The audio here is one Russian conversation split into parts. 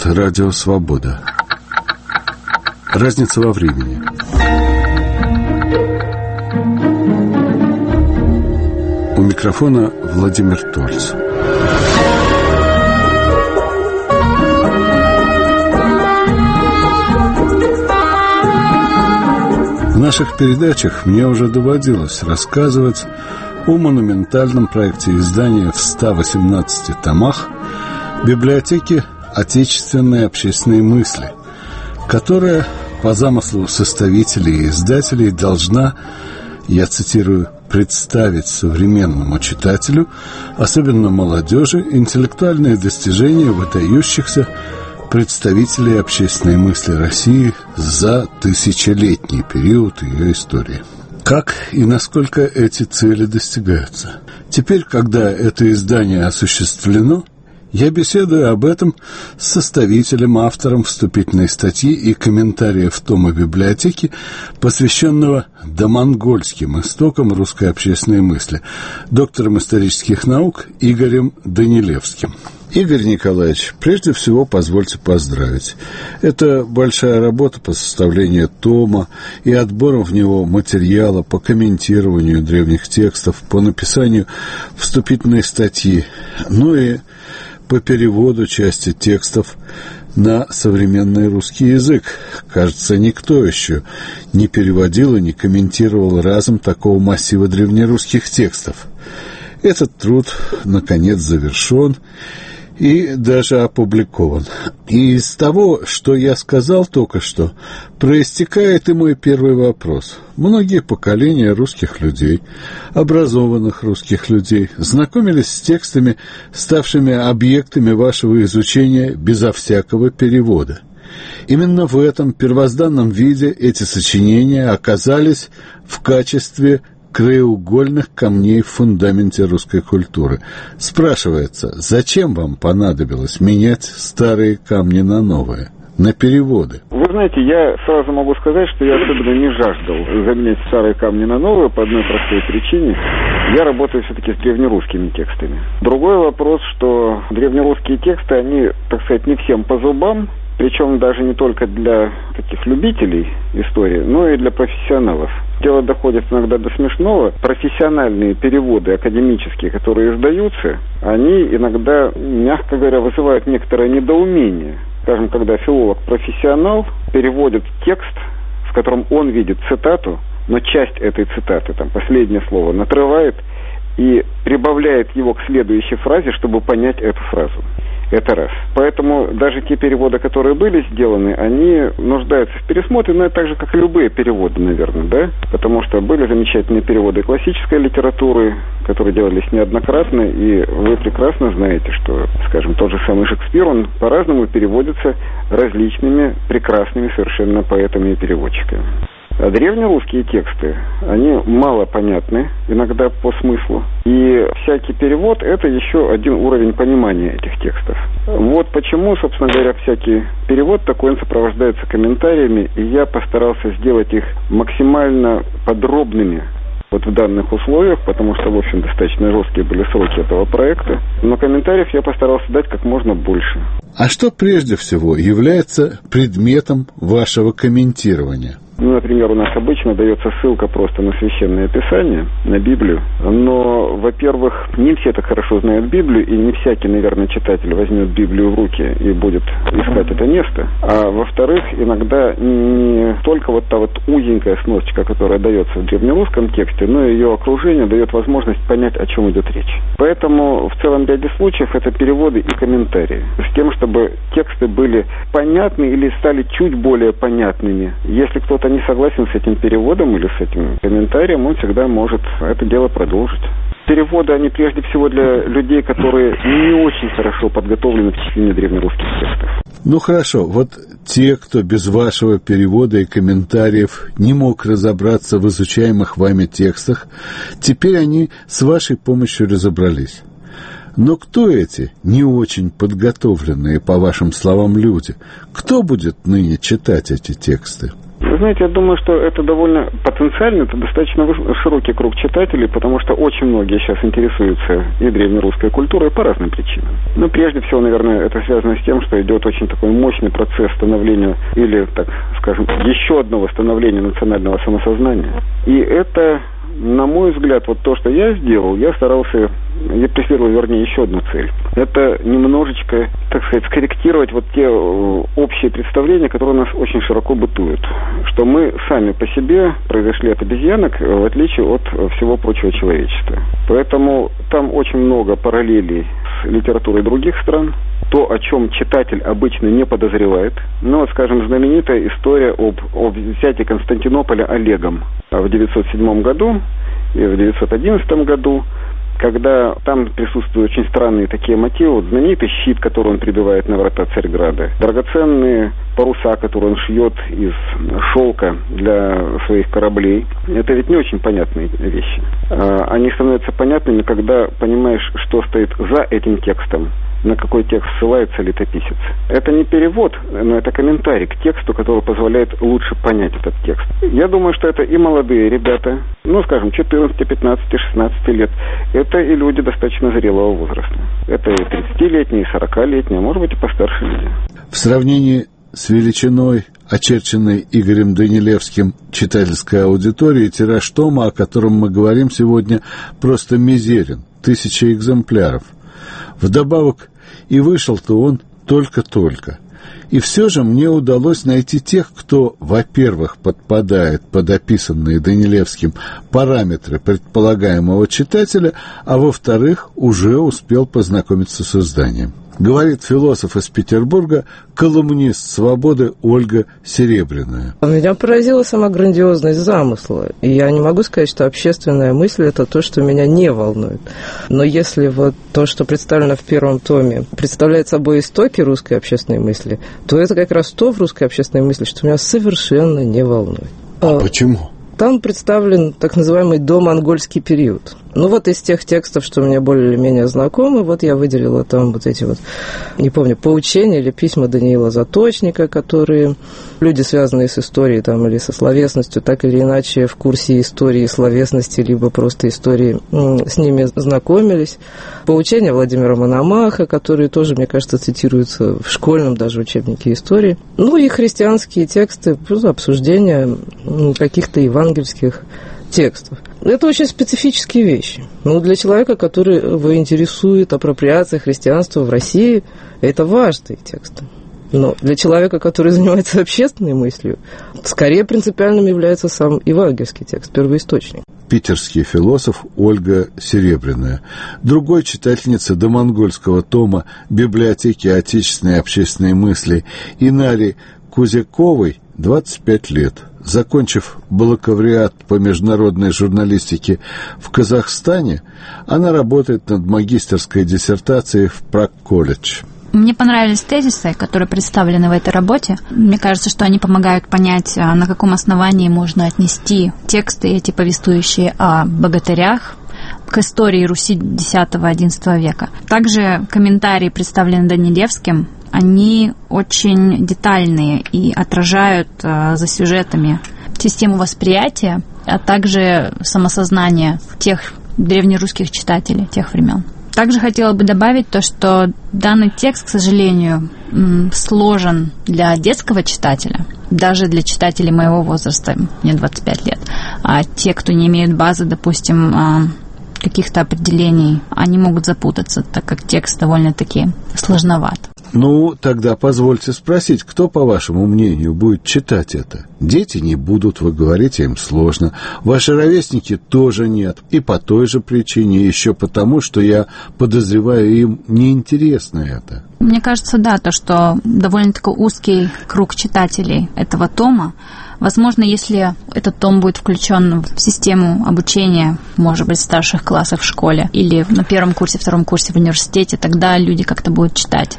слушает Радио Свобода. Разница во времени. У микрофона Владимир Тольц. В наших передачах мне уже доводилось рассказывать о монументальном проекте издания в 118 томах библиотеки «Отечественные общественные мысли», которая, по замыслу составителей и издателей, должна, я цитирую, представить современному читателю, особенно молодежи, интеллектуальные достижения выдающихся представителей общественной мысли России за тысячелетний период ее истории. Как и насколько эти цели достигаются? Теперь, когда это издание осуществлено, я беседую об этом с составителем, автором вступительной статьи и комментариев тома библиотеки, посвященного домонгольским истокам русской общественной мысли, доктором исторических наук Игорем Данилевским. Игорь Николаевич, прежде всего позвольте поздравить. Это большая работа по составлению тома и отбором в него материала по комментированию древних текстов, по написанию вступительной статьи, ну и по переводу части текстов на современный русский язык. Кажется, никто еще не переводил и не комментировал разом такого массива древнерусских текстов. Этот труд, наконец, завершен и даже опубликован. И из того, что я сказал только что, проистекает и мой первый вопрос. Многие поколения русских людей, образованных русских людей, знакомились с текстами, ставшими объектами вашего изучения безо всякого перевода. Именно в этом первозданном виде эти сочинения оказались в качестве краеугольных камней в фундаменте русской культуры. Спрашивается, зачем вам понадобилось менять старые камни на новые, на переводы? Вы знаете, я сразу могу сказать, что я особенно не жаждал заменять старые камни на новые по одной простой причине. Я работаю все-таки с древнерусскими текстами. Другой вопрос, что древнерусские тексты, они, так сказать, не всем по зубам, причем даже не только для таких любителей истории, но и для профессионалов. Дело доходит иногда до смешного. Профессиональные переводы академические, которые издаются, они иногда, мягко говоря, вызывают некоторое недоумение. Скажем, когда филолог-профессионал переводит текст, в котором он видит цитату, но часть этой цитаты, там, последнее слово, натрывает и прибавляет его к следующей фразе, чтобы понять эту фразу. Это раз. Поэтому даже те переводы, которые были сделаны, они нуждаются в пересмотре, но это так же, как и любые переводы, наверное, да? Потому что были замечательные переводы классической литературы, которые делались неоднократно, и вы прекрасно знаете, что, скажем, тот же самый Шекспир, он по-разному переводится различными прекрасными совершенно поэтами и переводчиками. А древнерусские тексты, они мало понятны иногда по смыслу. И всякий перевод – это еще один уровень понимания этих текстов. Вот почему, собственно говоря, всякий перевод такой, он сопровождается комментариями, и я постарался сделать их максимально подробными вот в данных условиях, потому что, в общем, достаточно жесткие были сроки этого проекта. Но комментариев я постарался дать как можно больше. А что прежде всего является предметом вашего комментирования? Ну, например, у нас обычно дается ссылка просто на Священное Писание, на Библию. Но, во-первых, не все так хорошо знают Библию, и не всякий, наверное, читатель возьмет Библию в руки и будет искать это место. А во-вторых, иногда не только вот та вот узенькая сносочка, которая дается в древнерусском тексте, но и ее окружение дает возможность понять, о чем идет речь. Поэтому в целом ряде случаев это переводы и комментарии. С тем, чтобы тексты были понятны или стали чуть более понятными. Если кто-то не согласен с этим переводом или с этим комментарием, он всегда может это дело продолжить. Переводы, они прежде всего для людей, которые не очень хорошо подготовлены к чтению древнерусских текстов. Ну хорошо, вот те, кто без вашего перевода и комментариев не мог разобраться в изучаемых вами текстах, теперь они с вашей помощью разобрались. Но кто эти не очень подготовленные, по вашим словам, люди? Кто будет ныне читать эти тексты? Вы знаете, я думаю, что это довольно потенциально, это достаточно широкий круг читателей, потому что очень многие сейчас интересуются и древнерусской культурой по разным причинам. Но прежде всего, наверное, это связано с тем, что идет очень такой мощный процесс становления, или, так скажем, еще одного становления национального самосознания. И это, на мой взгляд, вот то, что я сделал, я старался, я преследовал, вернее, еще одну цель. Это немножечко, так сказать, скорректировать вот те общие представления, которые у нас очень широко бытуют. Что мы сами по себе произошли от обезьянок, в отличие от всего прочего человечества. Поэтому там очень много параллелей с литературой других стран. То, о чем читатель обычно не подозревает. Ну, вот, скажем, знаменитая история об взятии Константинополя Олегом в 907 году и в 911 году, когда там присутствуют очень странные такие мотивы. Вот знаменитый щит, который он прибивает на врата Царьграда, драгоценные паруса, которые он шьет из шелка для своих кораблей. Это ведь не очень понятные вещи. Они становятся понятными, когда понимаешь, что стоит за этим текстом, на какой текст ссылается летописец. Это не перевод, но это комментарий к тексту, который позволяет лучше понять этот текст. Я думаю, что это и молодые ребята, ну, скажем, 14, 15, 16 лет. Это и люди достаточно зрелого возраста. Это и 30-летние, и 40-летние, а может быть и постарше люди. В сравнении с величиной, очерченной Игорем Данилевским читательской аудитории, тираж тома, о котором мы говорим сегодня, просто мизерен. 1000 экземпляров. Вдобавок, и вышел-то он только-только. И все же мне удалось найти тех, кто, во-первых, подпадает под описанные Данилевским параметры предполагаемого читателя, а во-вторых, уже успел познакомиться с изданием. Говорит философ из Петербурга, колумнист «Свободы» Ольга Серебряная. Меня поразила сама грандиозность замысла. И я не могу сказать, что общественная мысль – это то, что меня не волнует. Но если вот то, что представлено в первом томе, представляет собой истоки русской общественной мысли, то это как раз то в русской общественной мысли, что меня совершенно не волнует. А почему? Там представлен так называемый домонгольский период. Ну, вот из тех текстов, что мне более или менее знакомы, вот я выделила там вот эти вот, не помню, поучения или письма Даниила Заточника, которые люди, связанные с историей там, или со словесностью, так или иначе в курсе истории и словесности, либо просто истории с ними знакомились. Поучения Владимира Мономаха, которые тоже, мне кажется, цитируются в школьном даже учебнике истории. Ну, и христианские тексты, обсуждения каких-то евангельских текстов. Это очень специфические вещи. Но для человека, которого интересует апроприация христианства в России, это важные тексты. Но для человека, который занимается общественной мыслью, скорее принципиальным является сам евангельский текст, первоисточник. Питерский философ Ольга Серебряная. Другой читательнице домонгольского тома «Библиотеки отечественной общественной мысли» Инаре Кузяковой 25 лет. Закончив бакалавриат по международной журналистике в Казахстане, она работает над магистерской диссертацией в Праг-колледж. Мне понравились тезисы, которые представлены в этой работе. Мне кажется, что они помогают понять, на каком основании можно отнести тексты эти, повествующие о богатырях, к истории Руси X-XI века. Также комментарии, представленные Данилевским, они очень детальные и отражают за сюжетами систему восприятия, а также самосознание тех древнерусских читателей тех времен. Также хотела бы добавить то, что данный текст, к сожалению, сложен для детского читателя, даже для читателей моего возраста, мне 25 лет. А те, кто не имеют базы, допустим, каких-то определений, они могут запутаться, так как текст довольно-таки сложноват. Ну, тогда позвольте спросить, кто, по вашему мнению, будет читать это? Дети не будут, вы говорите, им сложно. Ваши ровесники тоже нет. И по той же причине, еще потому, что я подозреваю, им неинтересно это. Мне кажется, да, то, что довольно-таки узкий круг читателей этого тома. Возможно, если этот том будет включен в систему обучения, может быть, старших классов в школе или на первом курсе, втором курсе в университете, тогда люди как-то будут читать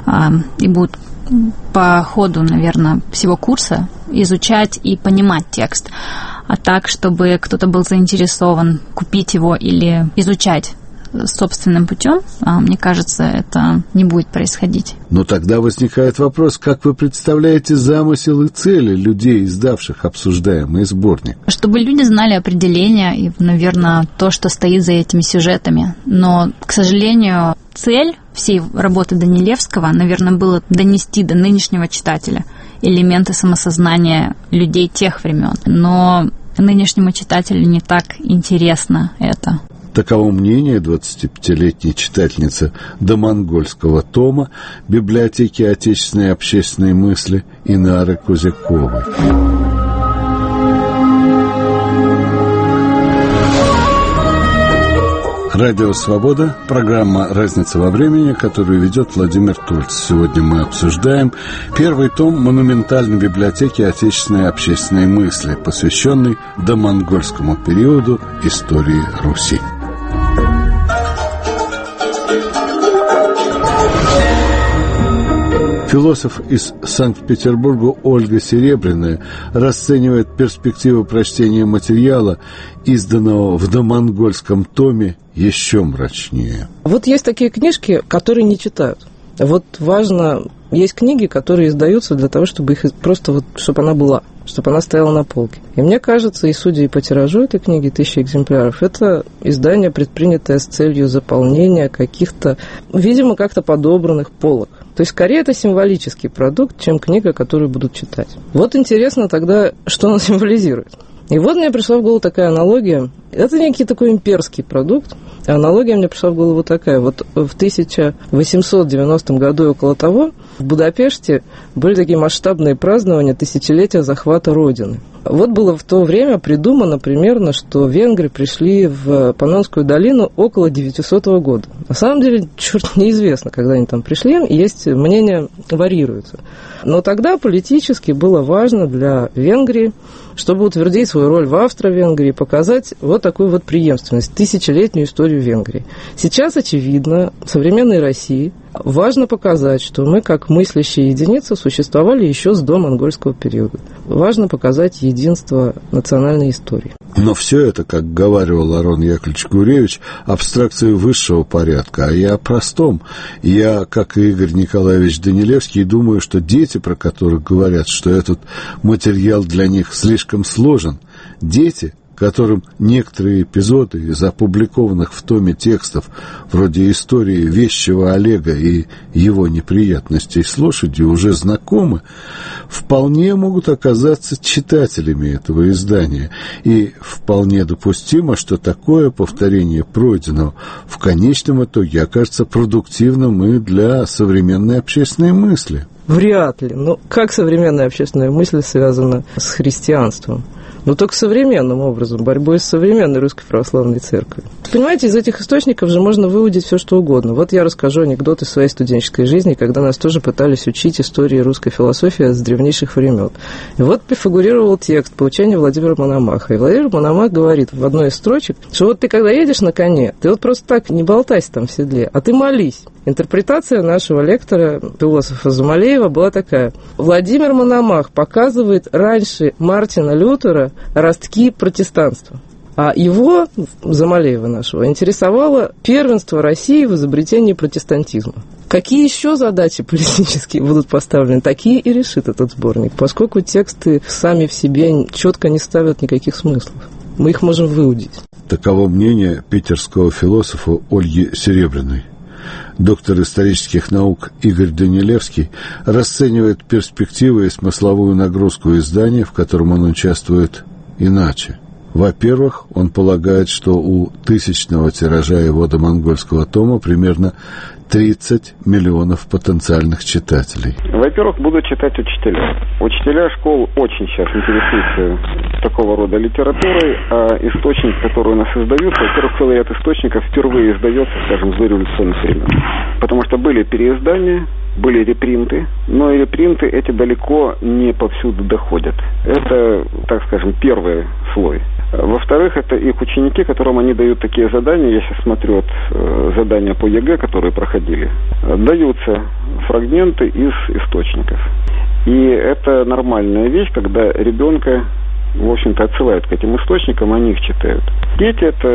и будут по ходу, наверное, всего курса изучать и понимать текст. А так, чтобы кто-то был заинтересован купить его или изучать собственным путем, мне кажется, это не будет происходить. Но тогда возникает вопрос, как вы представляете замысел и цели людей, издавших обсуждаемый сборник? Чтобы люди знали определение и, наверное, то, что стоит за этими сюжетами. Но, к сожалению, цель всей работы Данилевского, наверное, было донести до нынешнего читателя элементы самосознания людей тех времен. Но нынешнему читателю не так интересно это. Таково мнение 25-летней читательницы домонгольского тома библиотеки отечественной общественной мысли Инары Кузяковой. Радио «Свобода», программа «Разница во времени», которую ведет Владимир Тульц. Сегодня мы обсуждаем первый том монументальной библиотеки отечественной общественной мысли, посвященный домонгольскому периоду истории Руси. Философ из Санкт-Петербурга Ольга Серебряная расценивает перспективу прочтения материала, изданного в домонгольском томе, еще мрачнее. Вот есть такие книжки, которые не читают. Вот важно, есть книги, которые издаются для того, чтобы их просто вот, чтобы она была, чтобы она стояла на полке. И мне кажется, и судя и по тиражу этой книги, 1000 экземпляров, это издание, предпринятое с целью заполнения каких-то, видимо, как-то подобранных полок. То есть, скорее, это символический продукт, чем книга, которую будут читать. Вот интересно тогда, что она символизирует. И вот мне пришла в голову такая аналогия. Это некий такой имперский продукт. А аналогия мне пришла в голову такая. Вот в 1890 году и около того в Будапеште были такие масштабные празднования тысячелетия захвата Родины. Вот было в то время придумано примерно, что венгры пришли в Паннонскую долину около 900 года. На самом деле, черт, неизвестно, когда они там пришли, есть мнения варьируются. Но тогда политически было важно для Венгрии, чтобы утвердить свою роль в Австро-Венгрии, показать вот такую вот преемственность, тысячелетнюю историю Венгрии. Сейчас, очевидно, в современной России важно показать, что мы, как мыслящие единицы, существовали еще с домонгольского периода. Важно показать единство национальной истории. Но все это, как говаривал Арон Яковлевич Гуревич, абстракции высшего порядка, а я о простом. Я, как и Игорь Николаевич Данилевский, думаю, что дети, про которых говорят, что этот материал для них слишком сложен, дети, которым некоторые эпизоды из опубликованных в томе текстов, вроде истории вещего Олега и его неприятностей с лошадью, уже знакомы, вполне могут оказаться читателями этого издания. И вполне допустимо, что такое повторение пройденного в конечном итоге окажется продуктивным и для современной общественной мысли. Вряд ли. Но как современная общественная мысль связана с христианством? Но только современным образом, борьбой с современной Русской Православной Церковью. Понимаете, из этих источников же можно выудить все, что угодно. Вот я расскажу анекдот из своей студенческой жизни, когда нас тоже пытались учить истории русской философии с древнейших времен. И вот фигурировал текст «Поучение Владимира Мономаха». И Владимир Мономах говорит в одной из строчек, что вот ты, когда едешь на коне, ты вот просто так не болтайся там в седле, а ты молись. Интерпретация нашего лектора, философа Замалеева, была такая. Владимир Мономах показывает раньше Мартина Лютера ростки протестанства. А его, Замалеева нашего, интересовало первенство России в изобретении протестантизма. Какие еще задачи политические будут поставлены, такие и решит этот сборник, поскольку тексты сами в себе четко не ставят никаких смыслов. Мы их можем выудить. Таково мнение питерского философа Ольги Серебряной. Доктор исторических наук Игорь Данилевский расценивает перспективы и смысловую нагрузку издания, в котором он участвует, иначе. Во-первых, он полагает, что у 1000-го тиража его домонгольского тома примерно 30 миллионов потенциальных читателей. Во-первых, будут читать учителя. Учителя школ очень сейчас интересуются такого рода литературой, а источник, который у нас издаются, во-первых, целый ряд источников впервые издается, скажем, с дореволюционных времен. Потому что были переиздания, были репринты, но и репринты эти далеко не повсюду доходят. Это, так скажем, первый слой. Во-вторых, это их ученики, которым они дают такие задания. Я сейчас смотрю задания по ЕГЭ, которые проходили. Даются фрагменты из источников. И это нормальная вещь, когда ребенка, в общем-то, отсылают к этим источникам, они их читают. Дети — это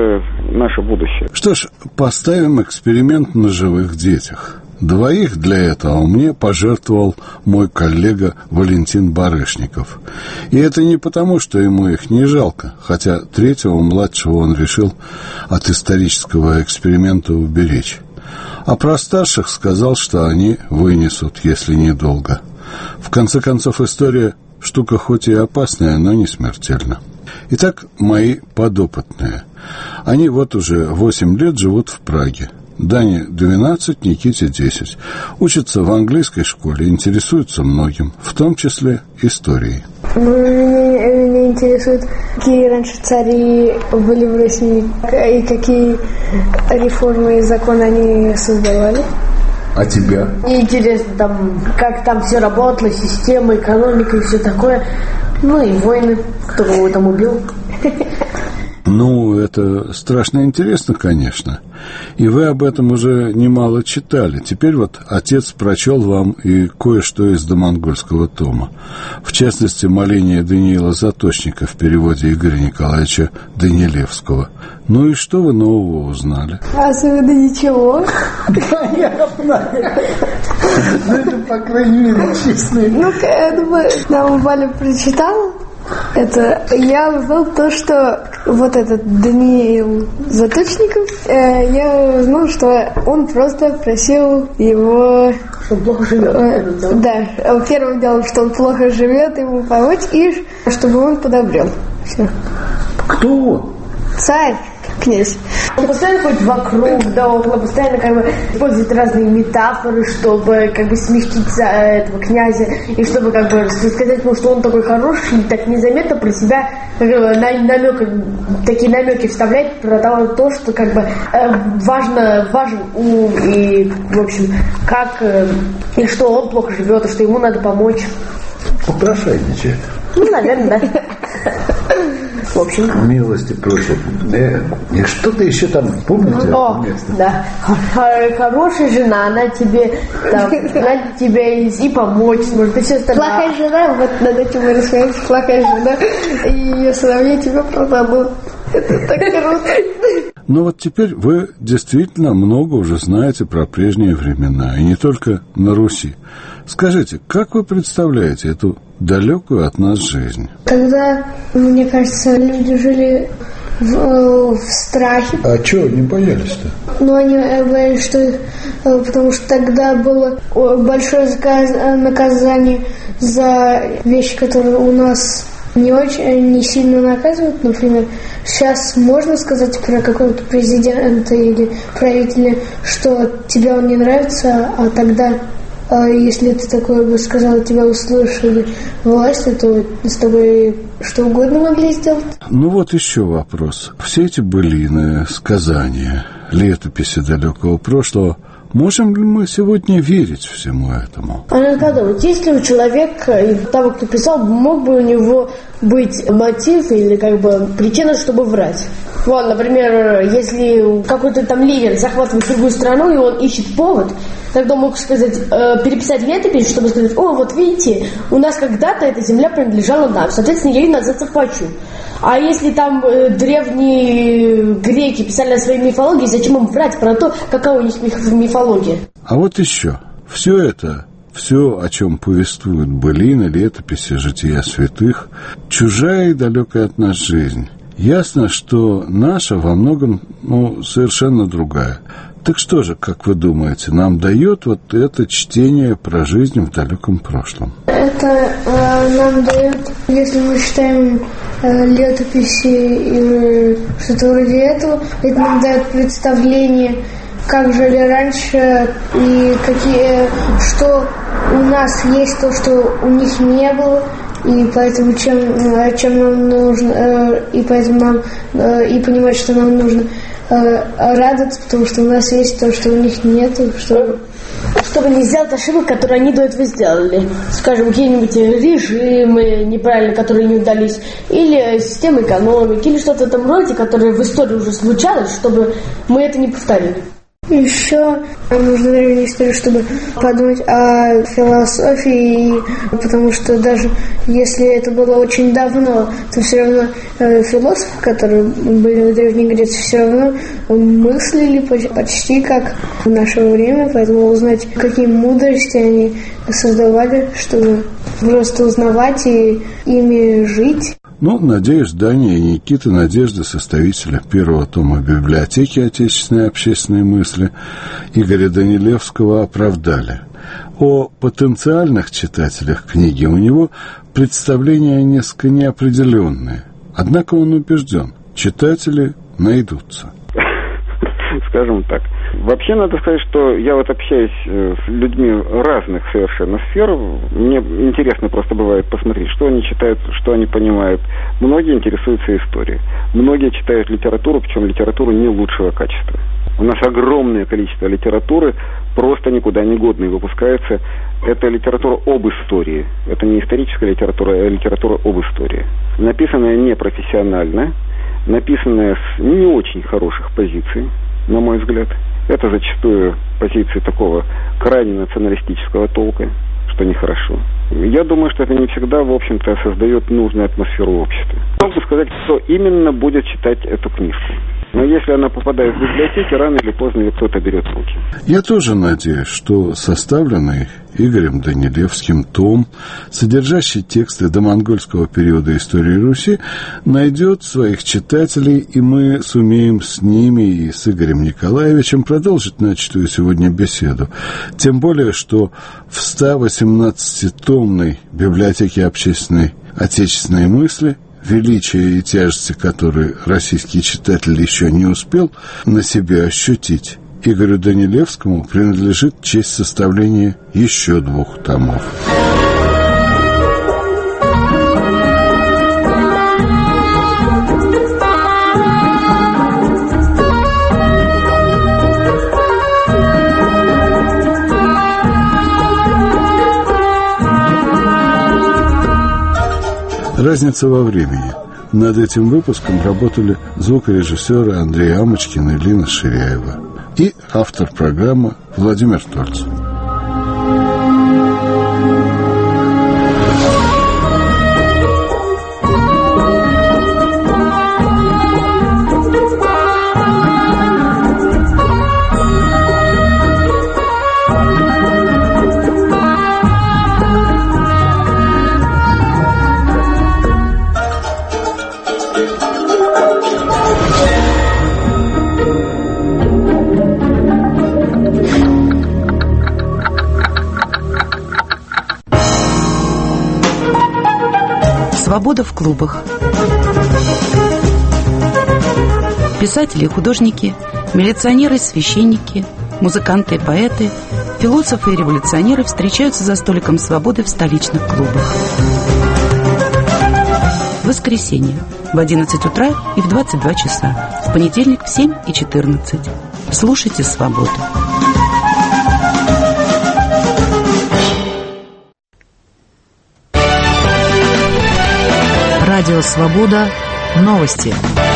наше будущее. Что ж, поставим эксперимент на живых детях. 2 для этого мне пожертвовал мой коллега Валентин Барышников. И это не потому, что ему их не жалко, хотя 3-го младшего он решил от исторического эксперимента уберечь. А про старших сказал, что они вынесут, если недолго. В конце концов, история штука хоть и опасная, но не смертельна. Итак, мои подопытные. Они вот уже 8 лет живут в Праге. Дане 12, Никите 10. Учатся в английской школе, интересуются многим, в том числе историей. Меня интересует, какие раньше цари были в России и какие реформы и законы они создавали. А тебя? Мне интересно, как там все работало, система, экономика и все такое. Ну и войны, кто его там убил. Ну, это страшно интересно, конечно. И вы об этом уже немало читали. Теперь вот отец прочел вам и кое-что из домонгольского тома. В частности, моление Даниила Заточника в переводе Игоря Николаевича Данилевского. Ну и что вы нового узнали? Особенно ничего. Понятно. Ну, это, по крайней мере, честно. Ну, я думаю, нам Валя прочитала. Это я узнал то, что вот этот Даниил Заточников, я узнал, что он просто просил его... Что он плохо живет. Да, первым делом, что он плохо живет, ему помочь, и чтобы он подобрел. Все. Кто он? Царь, князь. Он постоянно ходит вокруг, да около, постоянно использует разные метафоры, чтобы смягчить этого князя, и чтобы сказать ему, что он такой хороший, и так незаметно про себя такие намеки вставлять про то, что важен ум, и, в общем, и что он плохо живет, и что ему надо помочь. Попрошайничает. Ну, наверное, да. В общем. Милости просят. И что-то еще там, помните? О, да. Хорошая жена, она тебе и помочь сможет, и все остальное. Плохая жена, вот над этим мы рассказали, плохая жена, и ее сыновья тебя продадут. Это так круто. Ну вот теперь вы действительно много уже знаете про прежние времена, и не только на Руси. Скажите, как вы представляете эту далекую от нас жизнь? Тогда, мне кажется, люди жили в страхе. А чего не боялись-то? Ну, они боялись, что... Потому что тогда было большое наказание за вещи, которые у нас не сильно наказывают. Например, сейчас можно сказать про какого-то президента или правителя, что тебе он не нравится, а тогда... Если ты такое бы сказал, тебя услышали власти, то с тобой что угодно могли сделать. Ну вот еще вопрос. Все эти былины, сказания, летописи далекого прошлого, можем ли мы сегодня верить всему этому? А надо подумать, если у человека, и того, кто писал, мог бы у него быть мотив или причина, чтобы врать? Вот, например, если какой-то там лидер захватывает другую страну, и он ищет повод, тогда мог переписать летопись, чтобы сказать: о, вот видите, у нас когда-то эта земля принадлежала нам, соответственно, я ее назад захвачу. А если там древние греки писали о своей мифологии, зачем им врать про то, какая у них мифология? А вот еще. Все, о чем повествуют былины, летописи, жития святых, чужая и далекая от нас жизнь. Ясно, что наша во многом, совершенно другая. Так что же, как вы думаете, нам дает вот это чтение про жизнь в далеком прошлом? Это нам дает, если мы читаем летописи или что-то вроде этого, это нам дает представление, как жили раньше и что у нас есть, то, что у них не было. И поэтому чем нам нужно, и поэтому нам и понимать, что нам нужно радоваться, потому что у нас есть то, что у них нет, чтобы не сделать ошибок, которые они до этого сделали. Скажем, какие-нибудь режимы неправильные, которые не удались, или система экономики, или что-то в этом роде, которое в истории уже случалось, чтобы мы это не повторили. Еще нужно древнюю историю, чтобы подумать о философии, потому что даже если это было очень давно, то все равно философы, которые были в Древней Греции, все равно мыслили почти как в наше время, поэтому узнать, какие мудрости они создавали, чтобы просто узнавать и ими жить. Ну, надеюсь, Даня и Никита Надежда, составителя первого тома библиотеки отечественной общественной мысли Игоря Данилевского, оправдали. О потенциальных читателях книги у него представления несколько неопределенные. Однако он убежден, читатели найдутся. Скажем так. Вообще, надо сказать, что я вот общаюсь с людьми разных совершенно сфер. Мне интересно просто бывает посмотреть, что они читают, что они понимают. Многие интересуются историей. Многие читают литературу, причем литературу не лучшего качества. У нас огромное количество литературы, просто никуда не годной выпускается. Это литература об истории. Это не историческая литература, а литература об истории. Написанная непрофессионально, написанная с не очень хороших позиций, на мой взгляд. Это зачастую позиции такого крайне националистического толка, что нехорошо. Я думаю, что это не всегда, в общем-то, создает нужную атмосферу в обществе. Могу сказать, кто именно будет читать эту книжку. Но если она попадает в библиотеки, рано или поздно ее кто-то берет в руки. Я тоже надеюсь, что составленный Игорем Данилевским том, содержащий тексты домонгольского периода истории Руси, найдет своих читателей, и мы сумеем с ними и с Игорем Николаевичем продолжить начатую сегодня беседу. Тем более, что в 118-томной библиотеке общественной отечественной мысли, величие и тяжести которой российский читатель еще не успел на себе ощутить, Игорю Данилевскому принадлежит честь составления еще 2 томов. Разница во времени. Над этим выпуском работали звукорежиссеры Андрей Амочкин и Лина Ширяева и автор программы Владимир Тольцев. Свобода в клубах. Писатели и художники, милиционеры и священники, музыканты и поэты, философы и революционеры встречаются за столиком свободы в столичных клубах. В воскресенье в 11 утра и в 22 часа. В понедельник в 7 и 14. Слушайте «Свободу». Радио «Свобода». Новости.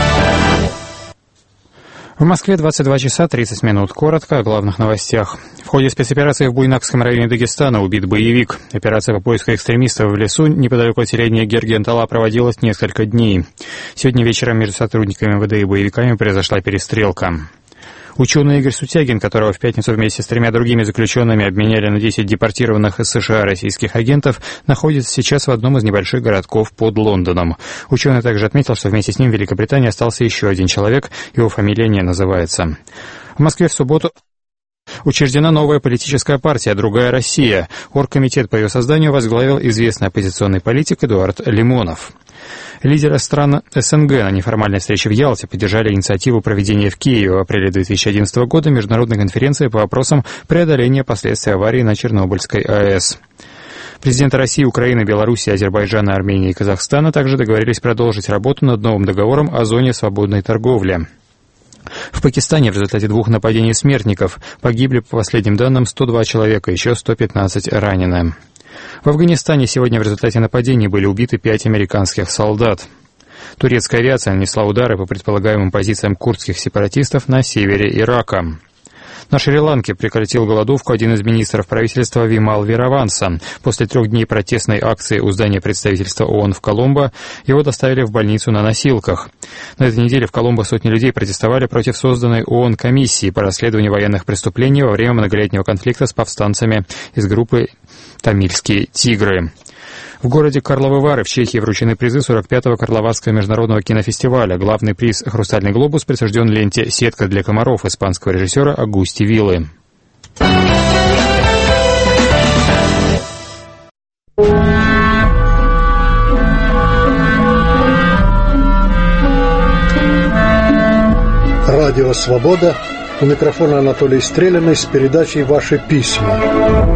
В Москве 22 часа 30 минут. Коротко о главных новостях. В ходе спецоперации в Буйнакском районе Дагестана убит боевик. Операция по поиску экстремистов в лесу неподалеку от селения Гергентала проводилась несколько дней. Сегодня вечером между сотрудниками МВД и боевиками произошла перестрелка. Ученый Игорь Сутягин, которого в пятницу вместе с 3 другими заключенными обменяли на 10 депортированных из США российских агентов, находится сейчас в одном из небольших городков под Лондоном. Ученый также отметил, что вместе с ним в Великобритании остался еще один человек, его фамилия не называется. В Москве в субботу учреждена новая политическая партия «Другая Россия». Оргкомитет по ее созданию возглавил известный оппозиционный политик Эдуард Лимонов. Лидеры стран СНГ на неформальной встрече в Ялте поддержали инициативу проведения в Киеве в апреле 2011 года международной конференции по вопросам преодоления последствий аварии на Чернобыльской АЭС. Президенты России, Украины, Беларуси, Азербайджана, Армении и Казахстана также договорились продолжить работу над новым договором о зоне свободной торговли. В Пакистане в результате 2 нападений смертников погибли, по последним данным, 102 человека, еще 115 ранены. В Афганистане сегодня в результате нападений были убиты 5 американских солдат. Турецкая авиация нанесла удары по предполагаемым позициям курдских сепаратистов на севере Ирака. На Шри-Ланке прекратил голодовку один из министров правительства Вимал Вираванса. После 3 дней протестной акции у здания представительства ООН в Коломбо его доставили в больницу на носилках. На этой неделе в Коломбо сотни людей протестовали против созданной ООН комиссии по расследованию военных преступлений во время многолетнего конфликта с повстанцами из группы «Тамильские тигры». В городе Карловы Вары в Чехии вручены призы 45-го Карловарского международного кинофестиваля. Главный приз «Хрустальный глобус» присужден ленте «Сетка для комаров» испанского режиссера Агусти Виллы. Радио «Свобода». У микрофона Анатолий Стреляный с передачей «Ваши письма».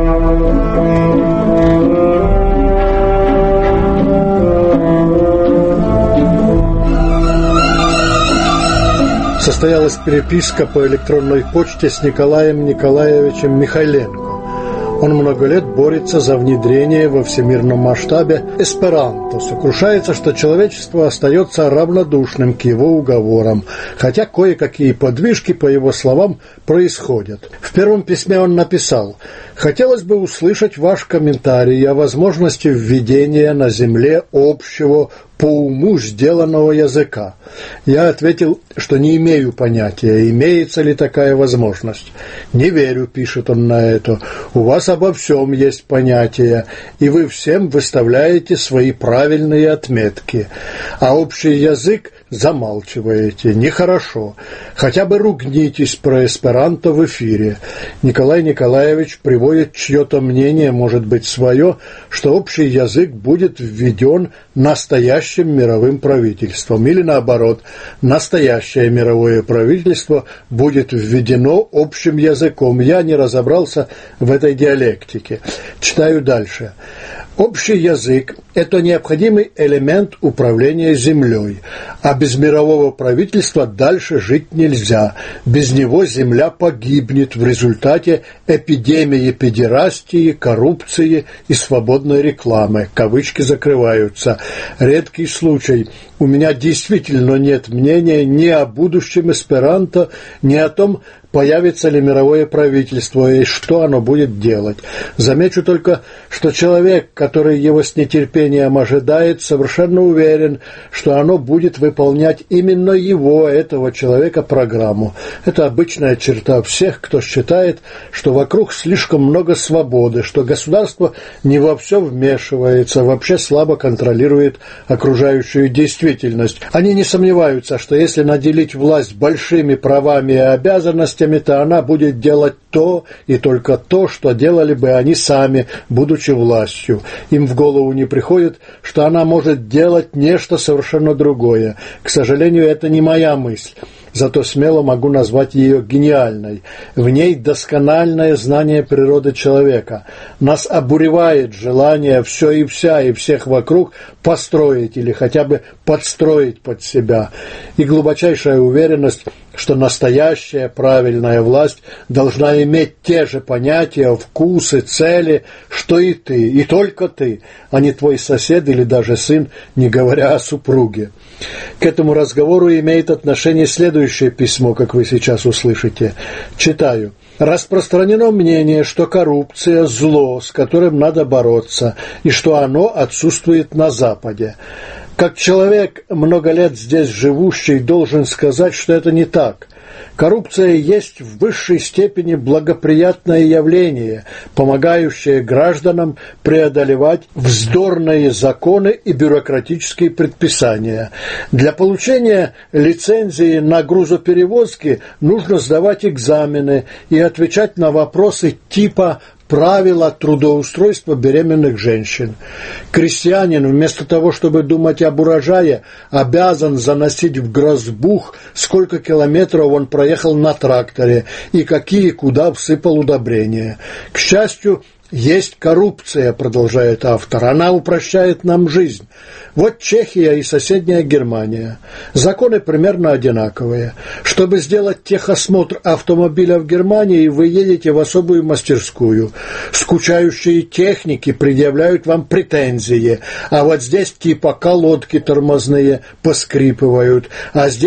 Состоялась переписка по электронной почте с Николаем Николаевичем Михайленко. Он много лет борется за внедрение во всемирном масштабе эсперанто. Сокрушается, что человечество остается равнодушным к его уговорам, хотя кое-какие подвижки, по его словам, происходят. В первом письме он написал: «Хотелось бы услышать ваш комментарий о возможности введения на Земле общего по уму сделанного языка». Я ответил, что не имею понятия, имеется ли такая возможность. «Не верю», — пишет он на это, — «у вас обо всем есть понятие, и вы всем выставляете свои правильные отметки, а общий язык замалчиваете. Нехорошо. Хотя бы ругнитесь про эсперанто в эфире». Николай Николаевич приводит чье-то мнение, может быть свое, что общий язык будет введен настоящим мировым правительством. Или наоборот, настоящее мировое правительство будет введено общим языком. Я не разобрался в этой диалектике. Читаю дальше. Общий язык – это необходимый элемент управления землей, а без мирового правительства дальше жить нельзя. Без него земля погибнет в результате эпидемии педерастии, коррупции и свободной рекламы. Кавычки закрываются. Редкий случай. У меня действительно нет мнения ни о будущем эсперанто, ни о том, появится ли мировое правительство и что оно будет делать. Замечу только, что человек, который его с нетерпением ожидает, совершенно уверен, что оно будет выполнять именно его, этого человека, программу. Это обычная черта всех, кто считает, что вокруг слишком много свободы, что государство не во все вмешивается, вообще слабо контролирует окружающую действительность. Они не сомневаются, что если наделить власть большими правами и обязанностями, то она будет делать то и только то, что делали бы они сами, будучи властью. Им в голову не приходит, что она может делать нечто совершенно другое. К сожалению, это не моя мысль. Зато смело могу назвать ее гениальной. В ней доскональное знание природы человека. Нас обуревает желание все и вся и всех вокруг построить или хотя бы подстроить под себя. И глубочайшая уверенность, что настоящая правильная власть должна иметь те же понятия, вкусы, цели, что и ты, и только ты, а не твой сосед или даже сын, не говоря о супруге. К этому разговору имеет отношение следующее письмо, как вы сейчас услышите. Читаю. Распространено мнение, что коррупция – зло, с которым надо бороться, и что оно отсутствует на Западе. Как человек, много лет здесь живущий, должен сказать, что это не так. Коррупция есть в высшей степени благоприятное явление, помогающее гражданам преодолевать вздорные законы и бюрократические предписания. Для получения лицензии на грузоперевозки нужно сдавать экзамены и отвечать на вопросы типа правила трудоустройства беременных женщин. Крестьянин, вместо того, чтобы думать об урожае, обязан заносить в грозбух, сколько километров он проехал на тракторе и какие куда всыпал удобрения. К счастью, есть коррупция, продолжает автор, она упрощает нам жизнь. Вот Чехия и соседняя Германия. Законы примерно одинаковые. Чтобы сделать техосмотр автомобиля в Германии, вы едете в особую мастерскую. Скучающие техники предъявляют вам претензии. А вот здесь типа колодки тормозные поскрипывают. А здесь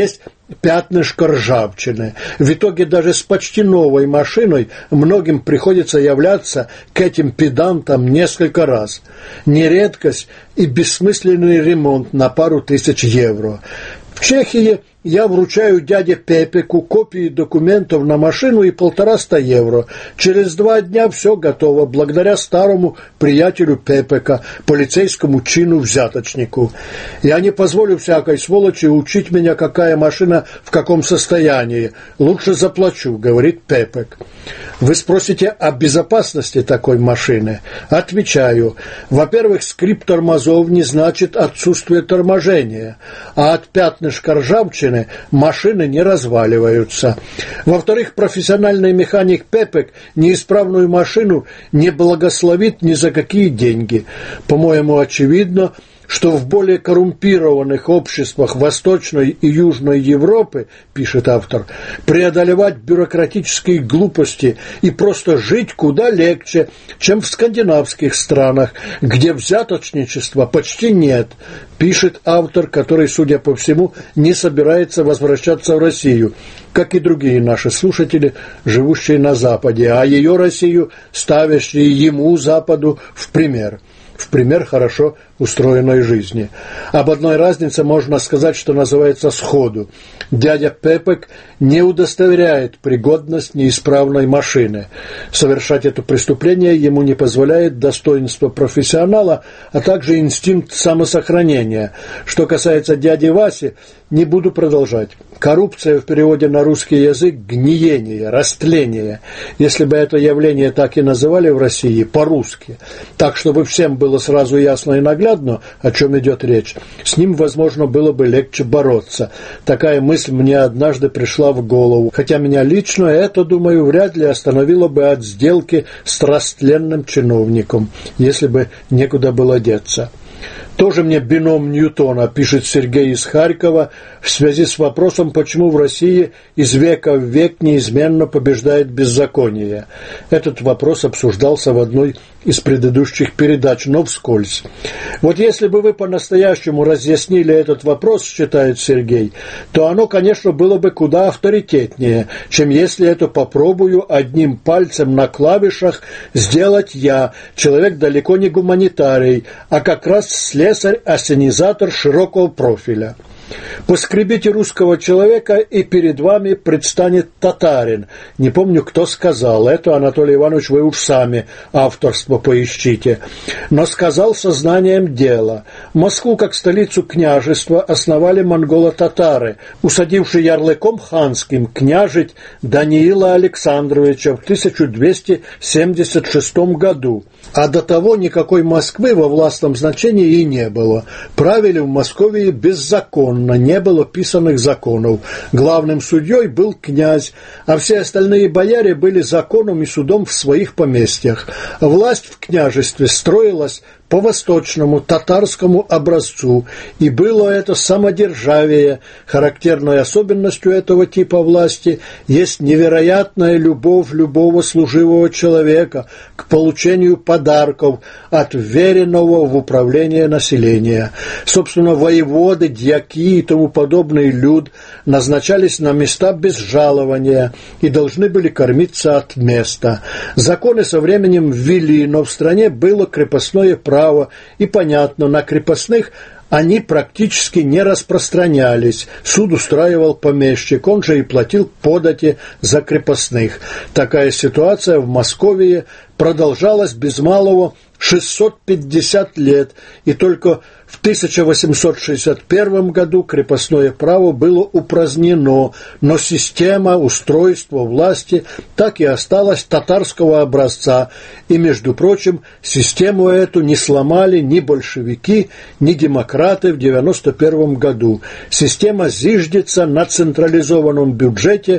пятнышко ржавчины. В итоге даже с почти новой машиной многим приходится являться к этим педантам несколько раз. Не редкость и бессмысленный ремонт на пару тысяч евро. В Чехии я вручаю дяде Пепеку копии документов на машину и 150 евро. Через 2 дня все готово, благодаря старому приятелю Пепека, полицейскому чину-взяточнику. Я не позволю всякой сволочи учить меня, какая машина в каком состоянии. Лучше заплачу, говорит Пепек. Вы спросите о безопасности такой машины? Отвечаю. Во-первых, скрип тормозов не значит отсутствие торможения, а от пятнышка ржавчины машины не разваливаются. Во-вторых, профессиональный механик Пепек неисправную машину не благословит ни за какие деньги. По-моему, очевидно, что в более коррумпированных обществах Восточной и Южной Европы, пишет автор, преодолевать бюрократические глупости и просто жить куда легче, чем в скандинавских странах, где взяточничества почти нет, пишет автор, который, судя по всему, не собирается возвращаться в Россию, как и другие наши слушатели, живущие на Западе, а ее Россию ставящие ему, Западу, в пример хорошо устроенной жизни. Об одной разнице можно сказать, что называется сходу. Дядя Пепек не удостоверяет пригодность неисправной машины. Совершать это преступление ему не позволяет достоинство профессионала, а также инстинкт самосохранения. Что касается дяди Васи, не буду продолжать. Коррупция в переводе на русский язык – гниение, растление. Если бы это явление так и называли в России, по-русски, так, чтобы всем было сразу ясно и наглядно, о чем идет речь, с ним, возможно, было бы легче бороться. Такая мысль мне однажды пришла в голову, хотя меня лично это, думаю, вряд ли остановило бы от сделки с растленным чиновником, если бы некуда было деться. Тоже мне бином Ньютона, пишет Сергей из Харькова, в связи с вопросом, почему в России из века в век неизменно побеждает беззаконие. Этот вопрос обсуждался в одной из предыдущих передач, но вскользь. Вот если бы вы по-настоящему разъяснили этот вопрос, считает Сергей, то оно, конечно, было бы куда авторитетнее, чем если это попробую одним пальцем на клавишах сделать я, человек далеко не гуманитарий, а как раз слесарь-ассенизатор широкого профиля. Поскребите русского человека, и перед вами предстанет татарин. Не помню, кто сказал это, Анатолий Иванович, вы уж сами авторство поищите. Но сказал сознанием дела. Москву, как столицу княжества, основали монголо-татары, усадившие ярлыком ханским княжить Даниила Александровича в 1276 году. А до того никакой Москвы во властном значении и не было. Правили в Москве беззаконно, не было писанных законов. Главным судьей был князь, а все остальные бояре были законом и судом в своих поместьях. Власть в княжестве строилась по восточному татарскому образцу, и было это самодержавие. Характерной особенностью этого типа власти есть невероятная любовь любого служивого человека к получению подарков от вверенного в управление населения. Собственно, воеводы, дьяки и тому подобный люд назначались на места без жалования и должны были кормиться от места. Законы со временем ввели, но в стране было крепостное право, и, понятно, на крепостных они практически не распространялись. Суд устраивал помещик, он же и платил подати за крепостных. Такая ситуация в Москве продолжалась без малого 650 лет, и только в 1861 году крепостное право было упразднено, но система устройства власти так и осталась татарского образца, и, между прочим, систему эту не сломали ни большевики, ни демократы в 1991 году. Система зиждется на централизованном бюджете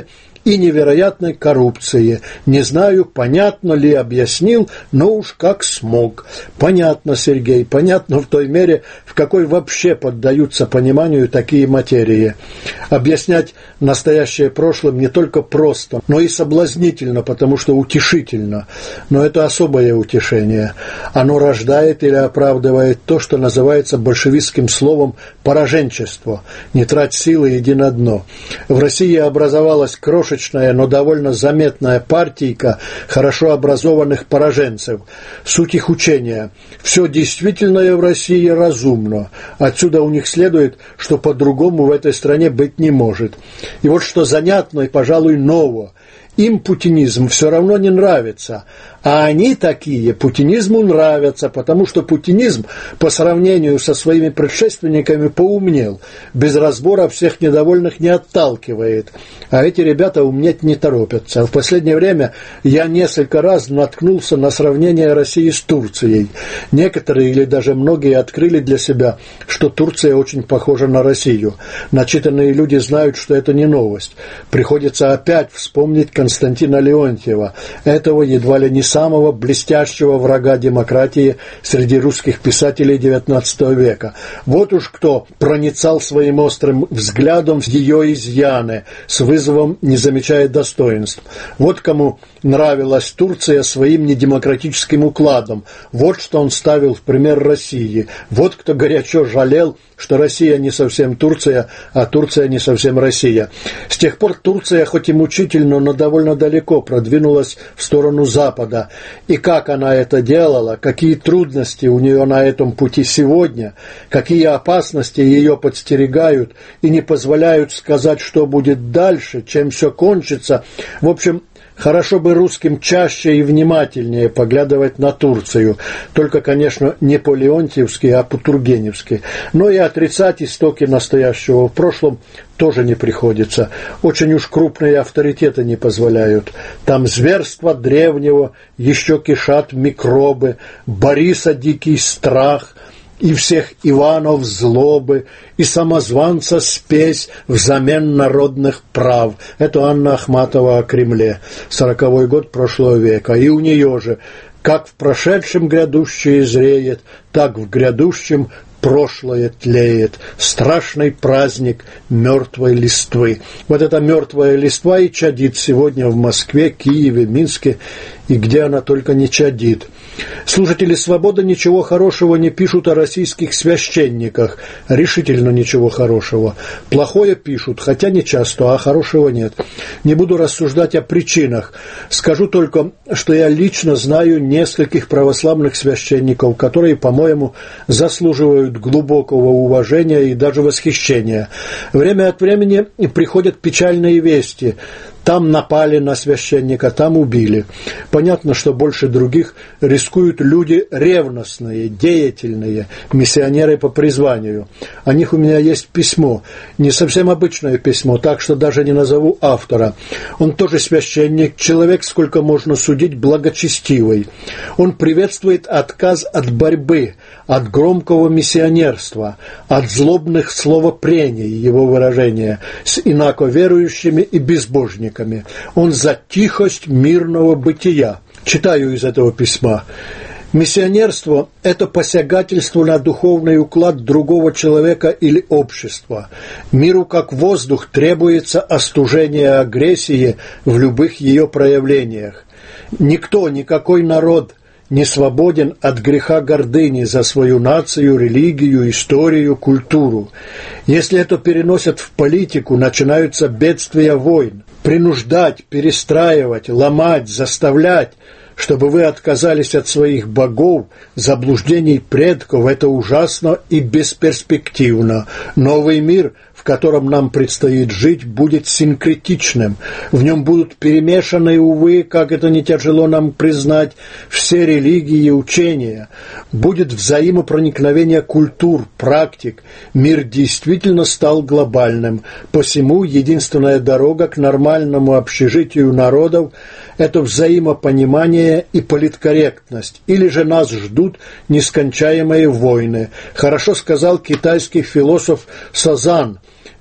и невероятной коррупции. Не знаю, понятно ли объяснил, но уж как смог. Понятно, Сергей, понятно в той мере, в какой вообще поддаются пониманию такие материи. Объяснять настоящее прошлым не только просто, но и соблазнительно, потому что утешительно. Но это особое утешение. Оно рождает или оправдывает то, что называется большевистским словом «пораженчество». Не трать силы, иди на дно. В России образовалась крошечная, но довольно заметная партийка хорошо образованных пораженцев. Суть их учения. Все действительное в России разумно. Отсюда у них следует, что по-другому в этой стране быть не может. И вот что занятно и, пожалуй, ново. Им путинизм все равно не нравится, а они такие путинизму нравятся, потому что путинизм по сравнению со своими предшественниками поумнел, без разбора всех недовольных не отталкивает, а эти ребята умнеть не торопятся. В последнее время я несколько раз наткнулся на сравнение России с Турцией. Некоторые или даже многие открыли для себя, что Турция очень похожа на Россию. Начитанные люди знают, что это не новость. Приходится опять вспомнить Константина Леонтьева, этого едва ли не самого блестящего врага демократии среди русских писателей XIX века. Вот уж кто проницал своим острым взглядом ее изъяны, с вызовом не замечая достоинств. Вот кому нравилась Турция своим недемократическим укладом. Вот что он ставил в пример России. Вот кто горячо жалел, что Россия не совсем Турция, а Турция не совсем Россия. С тех пор Турция, хоть и мучительно, но довольно далеко продвинулась в сторону Запада. И как она это делала, какие трудности у нее на этом пути сегодня, какие опасности ее подстерегают и не позволяют сказать, что будет дальше, чем все кончится. В общем, хорошо бы русским чаще и внимательнее поглядывать на Турцию, только, конечно, не по-леонтьевски, а по-тургеневски. Но и отрицать истоки настоящего в прошлом тоже не приходится. Очень уж крупные авторитеты не позволяют. Там зверства древнего еще кишат микробы, Бориса дикий страх, и всех Иванов злобы, и самозванца спесь взамен народных прав. Это Анна Ахматова о Кремле, 40-й год прошлого века. И у нее же, как в прошедшем грядущее зреет, так в грядущем прошлое тлеет. Страшный праздник мертвой листвы. Вот эта мертвая листва и чадит сегодня в Москве, Киеве, Минске, и где она только не чадит. Слушатели «Свободы» ничего хорошего не пишут о российских священниках. Решительно ничего хорошего. Плохое пишут, хотя не часто, а хорошего нет. Не буду рассуждать о причинах. Скажу только, что я лично знаю нескольких православных священников, которые, по-моему, заслуживают глубокого уважения и даже восхищения. Время от времени приходят печальные вести. Там напали на священника, там убили. Понятно, что больше других рискуют люди ревностные, деятельные, миссионеры по призванию. О них у меня есть письмо, не совсем обычное письмо, так что даже не назову автора. Он тоже священник, человек, сколько можно судить, благочестивый. Он приветствует отказ от борьбы, от громкого миссионерства, от злобных словопрений, его выражения, с инаковерующими и безбожниками. Он за тихость мирного бытия. Читаю из этого письма. Миссионерство – это посягательство на духовный уклад другого человека или общества. Миру как воздух требуется остужение агрессии в любых ее проявлениях. Никто, никакой народ не свободен от греха гордыни за свою нацию, религию, историю, культуру. Если это переносят в политику, начинаются бедствия войн. Принуждать, перестраивать, ломать, заставлять, чтобы вы отказались от своих богов, заблуждений предков, это ужасно и бесперспективно. Новый мир, в котором нам предстоит жить, будет синкретичным. В нем будут перемешаны, увы, как это не тяжело нам признать, все религии и учения. Будет взаимопроникновение культур, практик. Мир действительно стал глобальным. Посему единственная дорога к нормальному общежитию народов – это взаимопонимание и политкорректность. Или же нас ждут нескончаемые войны. Хорошо сказал китайский философ Сазан: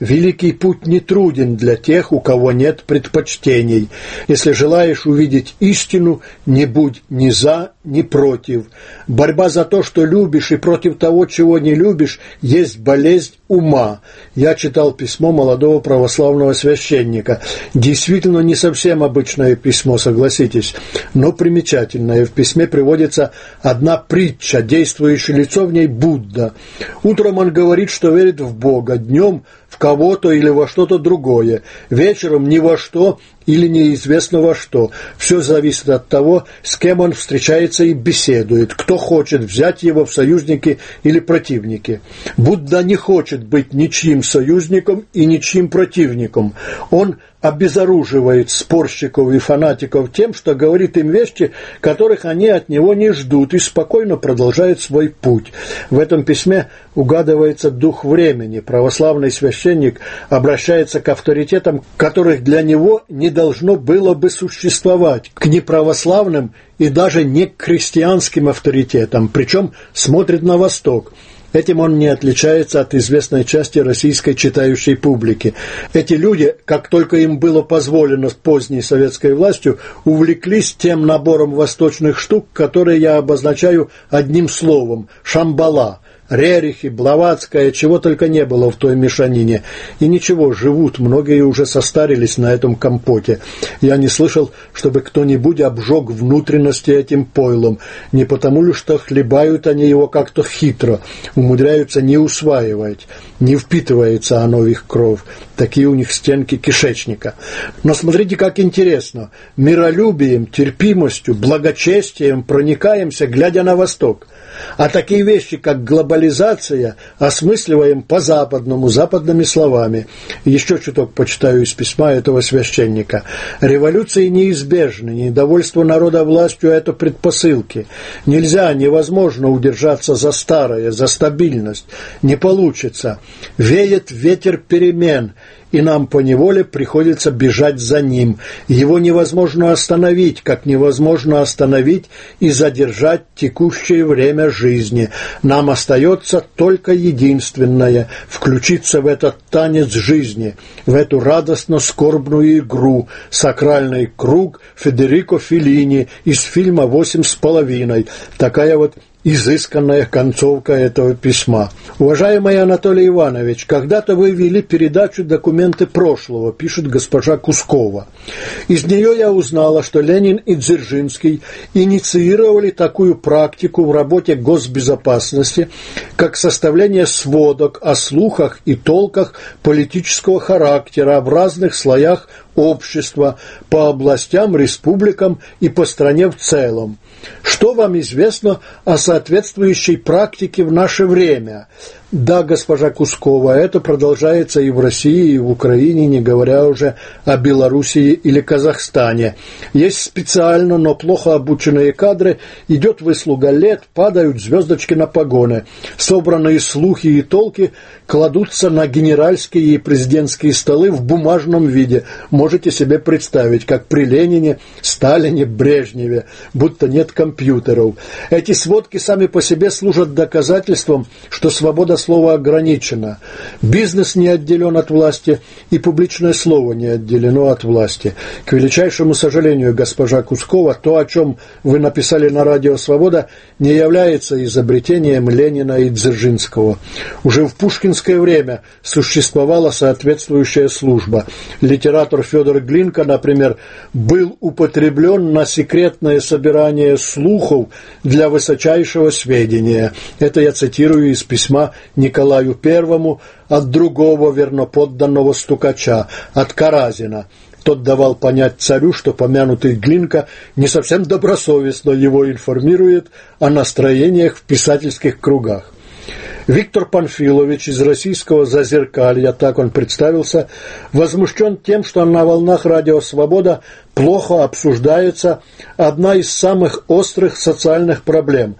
великий путь не труден для тех, у кого нет предпочтений. Если желаешь увидеть истину, не будь ни за, ни против. Борьба за то, что любишь, и против того, чего не любишь, есть болезнь ума. Я читал письмо молодого православного священника. Действительно, не совсем обычное письмо, согласитесь, но примечательное. В письме приводится одна притча, действующее лицо в ней Будда. Утром он говорит, что верит в Бога, днем в кого-то или во что-то другое, вечером ни во что или неизвестно во что. Все зависит от того, с кем он встречается и беседует, кто хочет взять его в союзники или противники. Будда не хочет быть ничьим союзником и ничьим противником. Он обезоруживает спорщиков и фанатиков тем, что говорит им вещи, которых они от него не ждут, и спокойно продолжает свой путь. В этом письме угадывается дух времени. Православный священник обращается к авторитетам, которых для него не должно было бы существовать, к неправославным и даже не к христианским авторитетам, причем смотрит на восток. Этим он не отличается от известной части российской читающей публики. Эти люди, как только им было позволено поздней советской властью, увлеклись тем набором восточных штук, которые я обозначаю одним словом – шамбала. Рерихи, Блаватская, чего только не было в той мешанине. И ничего, живут, многие уже состарились на этом компоте. Я не слышал, чтобы кто-нибудь обжег внутренности этим пойлом. Не потому ли, что хлебают они его как-то хитро, умудряются не усваивать, не впитывается оно в их кровь. Такие у них стенки кишечника. Но смотрите, как интересно. Миролюбием, терпимостью, благочестием проникаемся, глядя на восток. А такие вещи, как глобализация, осмысливаем по-западному, западными словами. Еще чуток почитаю из письма этого священника. Революции неизбежны, недовольство народа властью – это предпосылки. Нельзя, невозможно удержаться за старое, за стабильность. Не получится. Веет ветер перемен, и нам поневоле приходится бежать за ним. Его невозможно остановить, как невозможно остановить и задержать текущее время жизни. Нам остается только единственное – включиться в этот танец жизни, в эту радостно-скорбную игру, сакральный круг Федерико Феллини из фильма «8,5». Такая вот изысканная концовка этого письма. Уважаемый Анатолий Иванович, когда-то вы вели передачу «Документы прошлого», пишет госпожа Кускова. Из нее я узнала, что Ленин и Дзержинский инициировали такую практику в работе госбезопасности, как составление сводок о слухах и толках политического характера в разных слоях общества, по областям, республикам и по стране в целом. Что вам известно о соответствующей практике в наше время? Да, госпожа Кускова, это продолжается и в России, и в Украине, не говоря уже о Белоруссии или Казахстане. Есть специально, но плохо обученные кадры, идет выслуга лет, падают звездочки на погоны. Собранные слухи и толки кладутся на генеральские и президентские столы в бумажном виде. Можете себе представить, как при Ленине, Сталине, Брежневе, будто нет компьютеров. Эти сводки сами по себе служат доказательством, что свобода слова ограничено. Бизнес не отделен от власти, и публичное слово не отделено от власти. К величайшему сожалению, госпожа Кускова, то, о чем вы написали на радио «Свобода», не является изобретением Ленина и Дзержинского. Уже в пушкинское время существовала соответствующая служба. Литератор Федор Глинка, например, был употреблен на секретное собирание слухов для высочайшего сведения. Это я цитирую из письма Николаю I от другого верноподданного стукача, от Каразина. Тот давал понять царю, что помянутый Глинка не совсем добросовестно его информирует о настроениях в писательских кругах. Виктор Панфилович из российского «Зазеркалья», так он представился, возмущен тем, что на волнах радио «Свобода» плохо обсуждается одна из самых острых социальных проблем –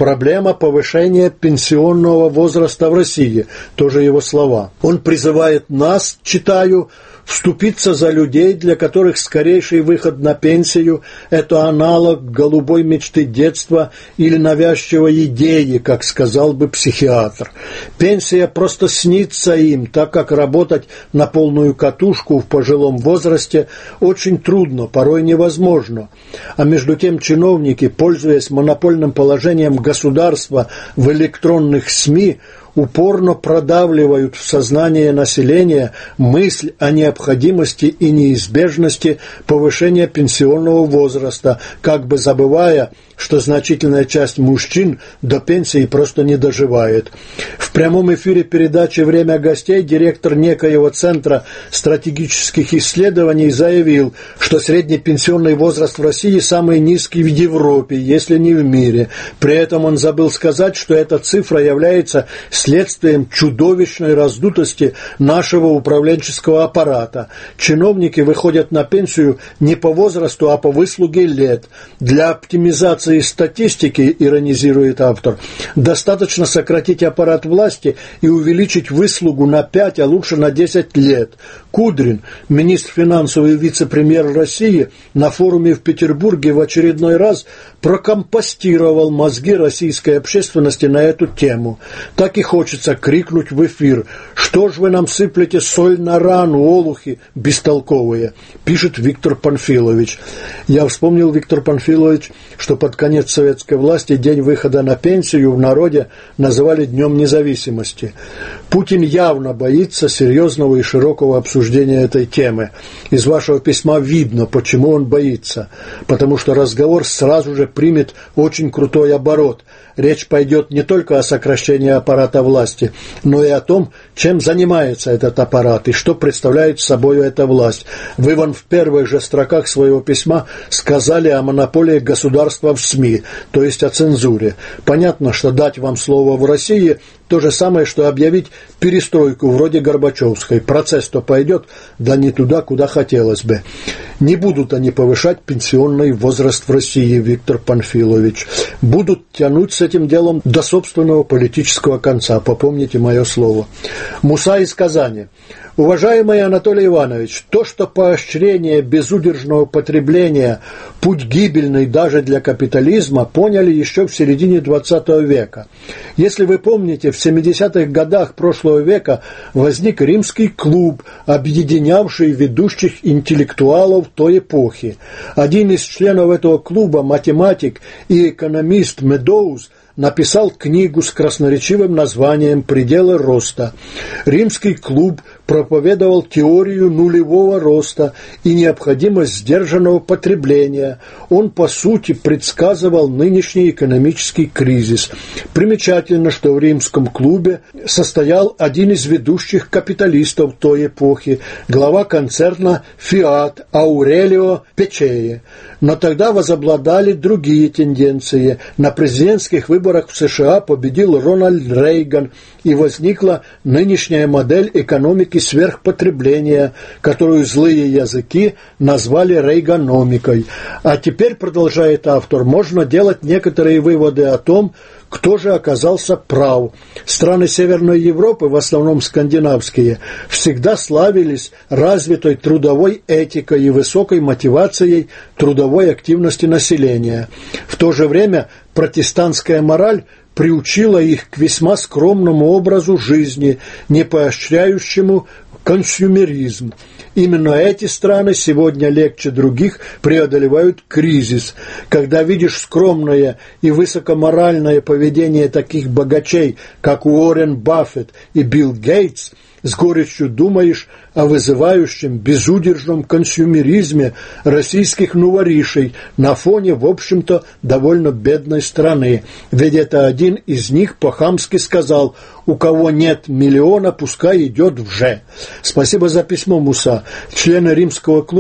проблема повышения пенсионного возраста в России. Тоже его слова. Он призывает нас, читаю, вступиться за людей, для которых скорейший выход на пенсию – это аналог голубой мечты детства или навязчивой идеи, как сказал бы психиатр. Пенсия просто снится им, так как работать на полную катушку в пожилом возрасте очень трудно, порой невозможно. А между тем чиновники, пользуясь монопольным положением государства в электронных СМИ, упорно продавливают в сознании населения мысль о необходимости и неизбежности повышения пенсионного возраста, как бы забывая, что значительная часть мужчин до пенсии просто не доживает. В прямом эфире передачи «Время гостей» директор некоего Центра стратегических исследований заявил, что средний пенсионный возраст в России самый низкий в Европе, если не в мире. При этом он забыл сказать, что эта цифра является следствием чудовищной раздутости нашего управленческого аппарата. Чиновники выходят на пенсию не по возрасту, а по выслуге лет. Для оптимизации статистики, иронизирует автор, достаточно сократить аппарат власти и увеличить выслугу на 5, а лучше на 10 лет. Кудрин, министр финансов и вице-премьер России, на форуме в Петербурге в очередной раз прокомпостировал мозги российской общественности на эту тему. Так и хочется крикнуть в эфир: «Что ж вы нам сыплете соль на рану, олухи бестолковые?» пишет Виктор Панфилович. Я вспомнил, Виктор Панфилович, что под конец советской власти день выхода на пенсию в народе называли Днем независимости. Путин явно боится серьезного и широкого обсуждения этой темы. Из вашего письма видно, почему он боится. Потому что разговор сразу же примет очень крутой оборот. Речь пойдет не только о сокращении аппарата власти, но и о том, чем занимается этот аппарат и что представляет собой эта власть. Вы вон в первых же строках своего письма сказали о монополии государства в СМИ, то есть о цензуре. Понятно, что дать вам слово в России – то же самое, что объявить перестройку вроде Горбачевской. Процесс-то пойдет, да не туда, куда хотелось бы. Не будут они повышать пенсионный возраст в России, Виктор Панфилович. Будут тянуть с этим делом до собственного политического конца. Попомните мое слово. Муса из Казани. Уважаемый Анатолий Иванович, то, что поощрение безудержного потребления – путь гибельный даже для капитализма, поняли еще в середине XX века. Если вы помните, в 70-х годах прошлого века возник римский клуб, объединявший ведущих интеллектуалов той эпохи. Один из членов этого клуба, математик и экономист Медоуз, написал книгу с красноречивым названием «Пределы роста». Римский клуб проповедовал теорию нулевого роста и необходимость сдержанного потребления. Он, по сути, предсказывал нынешний экономический кризис. Примечательно, что в римском клубе состоял один из ведущих капиталистов той эпохи, глава концерна «Фиат» Аурелио Печее. Но тогда возобладали другие тенденции. На президентских выборах в США победил Рональд Рейган, и возникла нынешняя модель экономики сверхпотребления, которую злые языки назвали рейганомикой. А теперь, продолжает автор, можно делать некоторые выводы о том, кто же оказался прав. Страны Северной Европы, в основном скандинавские, всегда славились развитой трудовой этикой и высокой мотивацией трудовой активности населения. В то же время протестантская мораль приучила их к весьма скромному образу жизни, не поощряющему консюмеризм. Именно эти страны сегодня легче других преодолевают кризис. Когда видишь скромное и высокоморальное поведение таких богачей, как Уоррен Баффет и Билл Гейтс, с горечью думаешь о вызывающем безудержном консюмеризме российских новоришей на фоне, в общем-то, довольно бедной страны. Ведь это один из них по-хамски сказал: «У кого нет миллиона, пускай идет в Ж». Спасибо за письмо, Муса. Члены римского клуба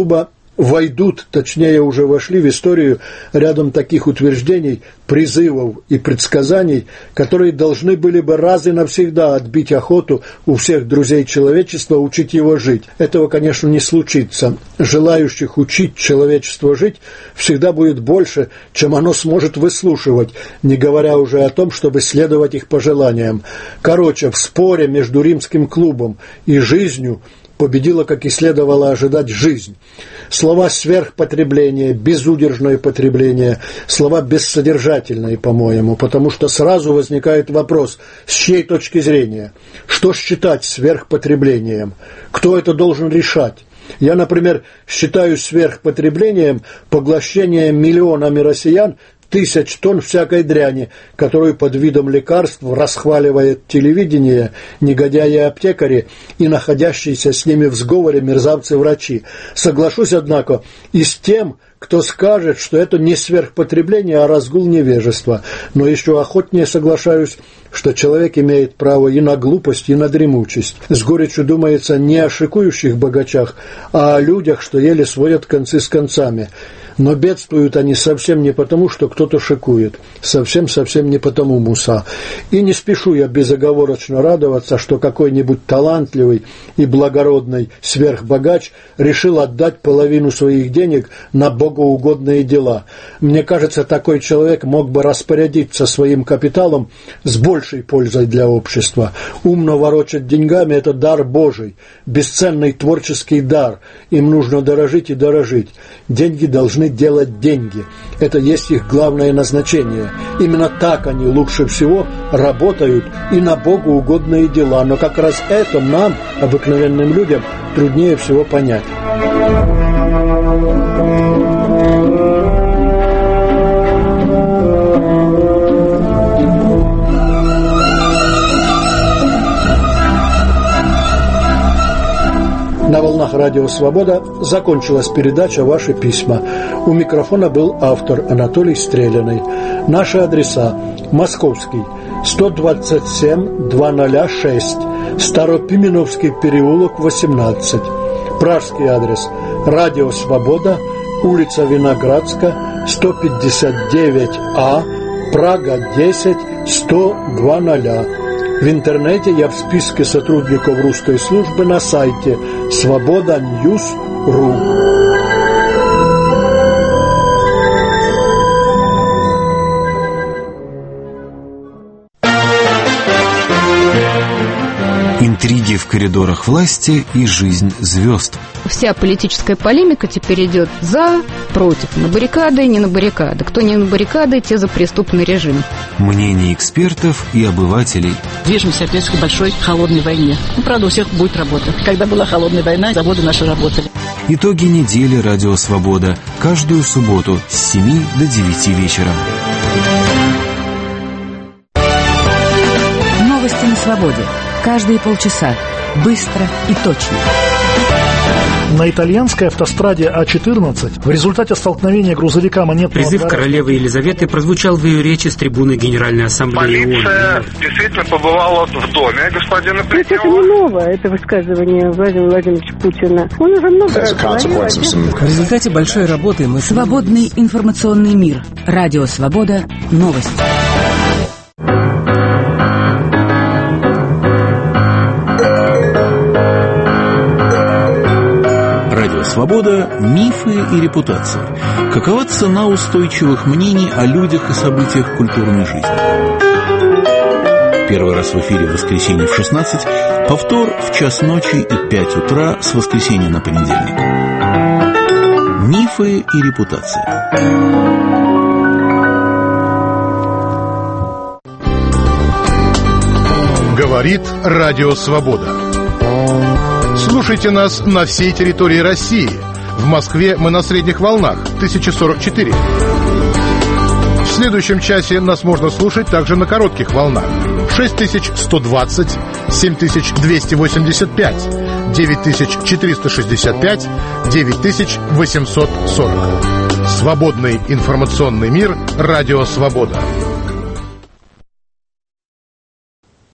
войдут, точнее уже вошли в историю рядом таких утверждений, призывов и предсказаний, которые должны были бы раз и навсегда отбить охоту у всех друзей человечества учить его жить. Этого, конечно, не случится. Желающих учить человечество жить всегда будет больше, чем оно сможет выслушивать, не говоря уже о том, чтобы следовать их пожеланиям. Короче, в споре между Римским клубом и жизнью победила, как и следовало ожидать, жизнь. Слова «сверхпотребление», «безудержное потребление», слова бессодержательные, по-моему, потому что сразу возникает вопрос, с чьей точки зрения, что считать сверхпотреблением, кто это должен решать. Я, например, считаю сверхпотреблением поглощение миллионами россиян 1000 тонн всякой дряни, которую под видом лекарств расхваливает телевидение, негодяи-аптекари и находящиеся с ними в сговоре мерзавцы-врачи. Соглашусь, однако, и с тем, кто скажет, что это не сверхпотребление, а разгул невежества. Но еще охотнее соглашаюсь, что человек имеет право и на глупость, и на дремучесть. С горечью думается не о шикующих богачах, а о людях, что еле сводят концы с концами. Но бедствуют они совсем не потому, что кто-то шикует. Совсем не потому, Муса. И не спешу я безоговорочно радоваться, что какой-нибудь талантливый и благородный сверхбогач решил отдать половину своих денег на богоугодные дела. Мне кажется, такой человек мог бы распорядиться своим капиталом с большей пользой для общества. Умно ворочать деньгами – это дар Божий, бесценный творческий дар. Им нужно дорожить и дорожить. Деньги должны делать деньги. Это есть их главное назначение. Именно так они лучше всего работают и на богоугодные дела. Но как раз это нам, обыкновенным людям, труднее всего понять. На волнах Радио Свобода закончилась передача «Ваши письма». У микрофона был автор Анатолий Стреляный. Наши адреса: Московский, 127-206, Старопименовский переулок, 18. Пражский адрес: Радио Свобода, улица Виноградска, 159А, Прага, 10, 100-00. В интернете я в списке сотрудников русской службы на сайте svoboda.news.ru. Интриги в коридорах власти и жизнь звезд. Вся политическая полемика теперь идет за, против, на баррикады, не на баррикады. Кто не на баррикады, те за преступный режим. Мнения экспертов и обывателей. Движемся опять к большой холодной войне. Правда, у всех будет работа. Когда была холодная война, заводы наши работали. Итоги недели «Радио Свобода». Каждую субботу с 7 до 9 вечера. Новости на свободе. Каждые полчаса. Быстро и точно. На итальянской автостраде А14 в результате столкновения грузовика монетного... Призыв королевы Елизаветы прозвучал в ее речи с трибуны Генеральной Ассамблеи ООН. Полиция действительно побывала в доме господина Плетнева. Это не новое, это высказывание Владимира Владимировича Путина. Он уже много раз говорил. В результате большой работы мы... Свободный информационный мир. Радио Свобода. Новости. Свобода, мифы и репутации. Какова цена устойчивых мнений о людях и событиях культурной жизни? Первый раз в эфире в воскресенье в 16, повтор в час ночи и 5 утра с воскресенья на понедельник. Мифы и репутации. Говорит Радио Свобода. Слушайте нас на всей территории России. В Москве мы на средних волнах 1044. В следующем часе нас можно слушать также на коротких волнах 6120, 7285, 9465, 9840. Свободный информационный мир. Радио Свобода.